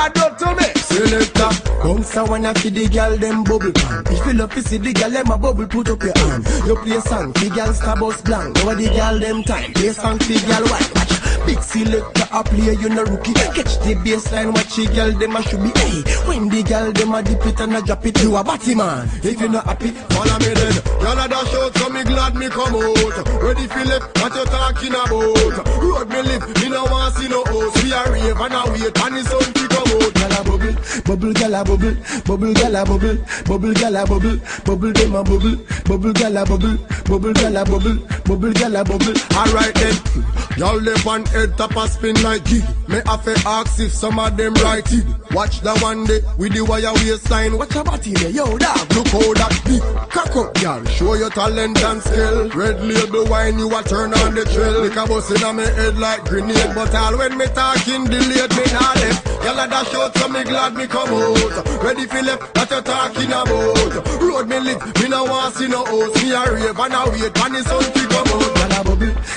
Bad up to me. Selector. Bounce a wanna see the girl them bubble pan. If you love to see the girl them a bubble, put up your hand. You play song, the girl star bus blank. Now the girl them time. Play song, the girl white. Watch. Big selector a play, you no rookie. Catch the baseline, watch the girl them a should be. Hey, when the girl them a dip it and a drop it, you a batty man. If you not happy, follow me then. Y'all a dash out, so me glad me come out. Ready Philip, what you talking about? Road me live, me no want see no house. We a rave and a wait, and the sun to come out. Gyal a bubble, bubble gyal a bubble, bubble gyal a bubble, bubble gyal a bubble, bubble dem a bubble, bubble gyal a bubble, bubble gyal a bubble, bubble gyal a bubble. Alright then, y'all live on head top a spin like gig. Me have to ask if some of them right it. Watch the one day with the wire waistline. Watch your body there, yo dog. Look how that big cock up, y'all. Show your talent and skill. Red label wine, you a turn on the trail. Like a bus in my head like grenade, but all when me talking delayed me not left. Y'all a dash out, so me glad me come out. Ready Philip, what you talking about? Road me live, me no want see no house. Me a rave and a wait, and the sun to come out. Gyal a bubble.